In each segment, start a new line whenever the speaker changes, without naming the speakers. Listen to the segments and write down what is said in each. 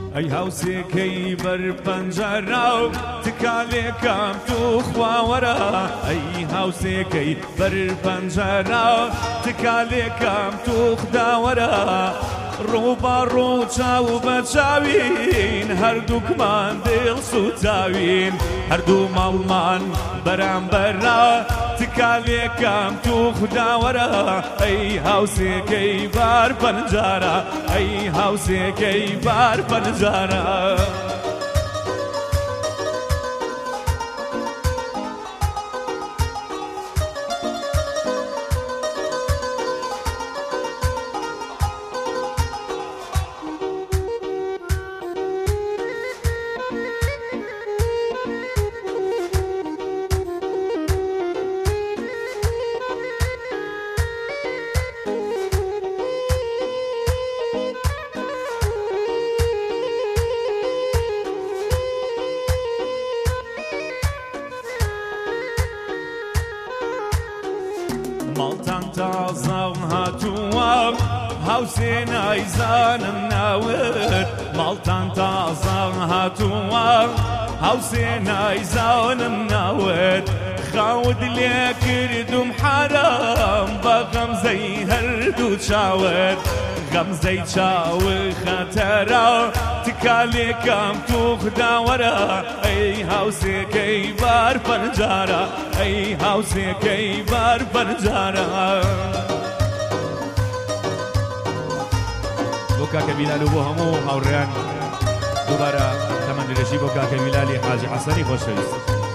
ئەی هاوسێکەی بەرپەنجەرا و تکالێکم تو خواوەرە ئەی هاوسێکەی بەرپەنجەرا و تکالێکم تو خداوەرە ڕووبەڕوو چاو بە چاوین هەردووکمان دڵ سوتاوین هەردوو ماڵمان بەرامبەرا تکالێکم تو خداوەرە ئەی هاوسێکەی بەرپەنجەرە ئەی هاوسێکەی بەرپەنجەرە ماڵتان تازە هاتووە هاوسێ نایزانم ناوت ماڵتان تازە هاتووە هاوسێ نایزانم ناوت خاود لێ کردوم حرام بە غەمزەی هەردوو چاوت غەمزەی چاوە خەتەرە تکالێکم تو خداوەرە ئەی هاوسێکەی بەرپەنجەرە ئەی هاوسێکەی بەرپەنجەرە بۆ کاکە بیلال و بۆ هەموو هاوڕێیان دووبارە تەمەندرێژی بۆ کاکە بیلالی حاجی حەسەنی خۆشەویست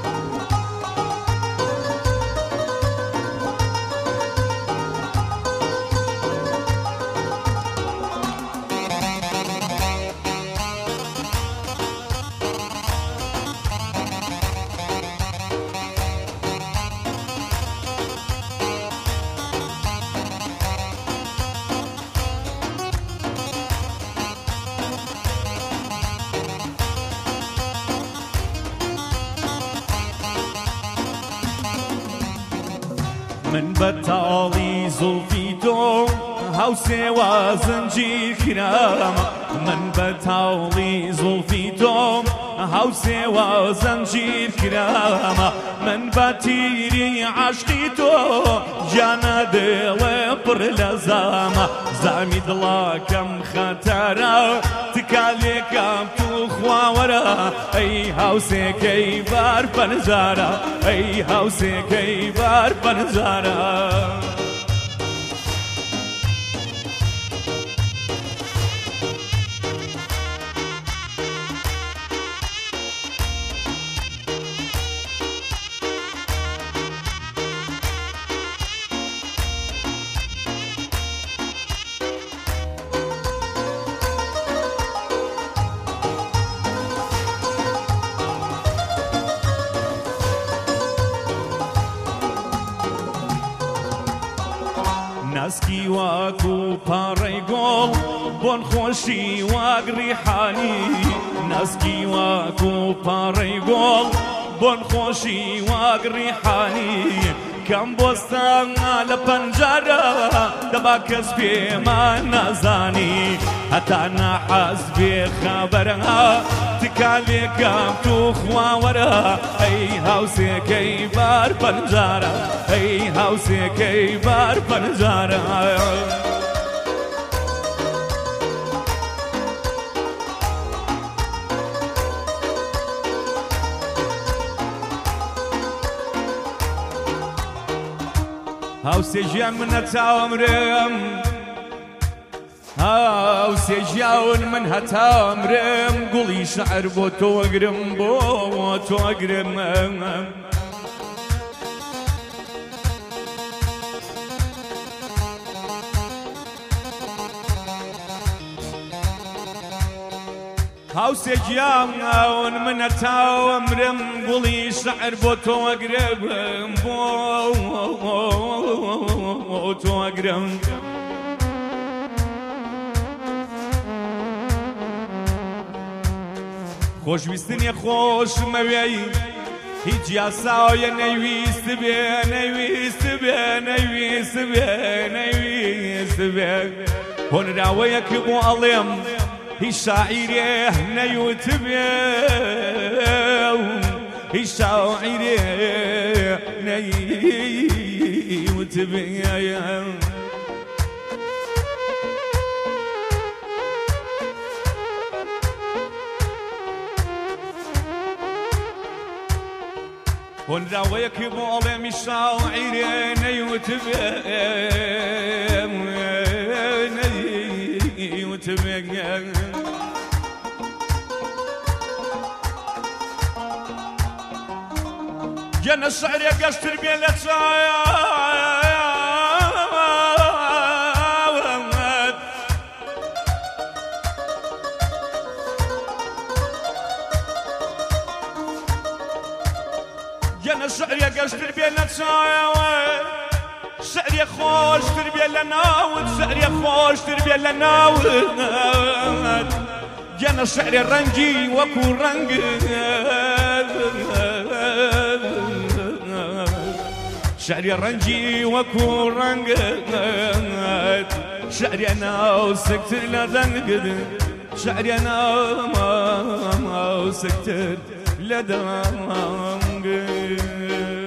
من بەتاڵی زوڵفی تۆ هاوسێوە زنجیر کرام من بەتاڵی زوڵفی تۆ هاوسێوە زنجیر کرامە من بە تیری عاشقی تۆ گیانە دڵێ پڕ لە زامە زامی دڵاکەم خەتەرە تکالێکم تو خواوەرە ئەی هاوسێکەی بەرپەنجەرە ئەی هاوسێکەی بەرپەنجەرە ناسکی واکو پاڕەی گۆڵ بۆن خۆشی واگ ڕیحانی ناسکی واکو پاڕەی گۆڵ بۆن خۆشی واگ ڕیحانی کەم بۆستانە لە پەنجەرە دەبا کەس پێمان نازانی هەتا ناحەز بێ خەبەرە تکالێکم تو خواوەرە ئەی هاوسێکەی بەرپەنجەرە ئەی هاوسێکەی بەرپەنجەرە هاوسێ ژیان منە چاوەمرم هاوسێ ژیاون من هەتامرم گوڵی شەعر بۆ تۆ ئەگرم بۆ تۆ ئەگرم هاوسێ ژیاون من هەتامرم گوڵی شەعر بۆ تۆ ئەگرم بۆ تۆ ئەگرم خۆشویستنی خۆشمەوێی هیچ یاساویە نەیویست بێ نەیویست بێ نەیویست بێ نەیویست بێ هۆنراوەیەک بۆ ئەڵێم هی شاعری نیوتبی هی شاعری نیوتبی هون راويك بولي مش شاعرين يوتبين جانا الشعر يقشتر بين جانا الشعر يقشتر بين شعر خوش تربية لناود شعر خوش تربية لناود جانا الشعر الرنجي وكو رنج شعري الرنجي وكو رنج شعري انا وسكتر لا دنقد شعري انا ما وسكتر لا دنقد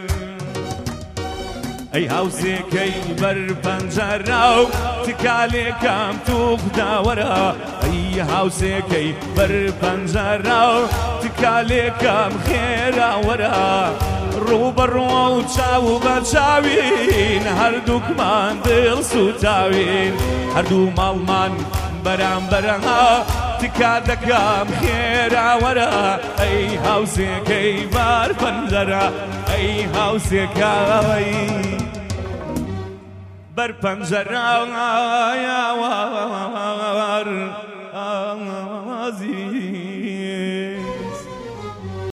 اي هاوسي كي بر پنجراو تكالي كام توخدا ورا اي هاوسي كي بر پنجراو تكالي كام خيرا ورا روبرو چاو بچاوين هردوك من دل سوتاوين هردو مالمان برام برها تكادكام خيرا ورا اي هاوسي كي بر پنجرا اي هاوسي كاوي بر پنجرا يا وار